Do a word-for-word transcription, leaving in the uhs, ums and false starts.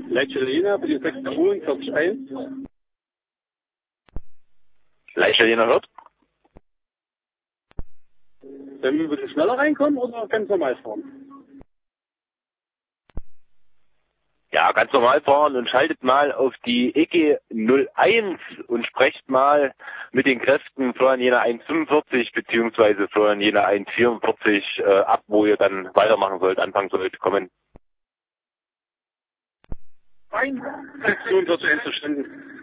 Leitschelina für die sechs vierundvierzig eins. Leitschelina hört. Sollen wir ein bisschen schneller reinkommen oder ganz normal fahren? Ja, ganz normal fahren und schaltet mal auf die E G null eins und sprecht mal mit den Kräften Florian Jena eins fünfundvierzig beziehungsweise Florian Jena eins vierundvierzig äh, ab, wo ihr dann weitermachen sollt, anfangen sollt, kommen. Nein, sechs vierundvierzig eins verstanden.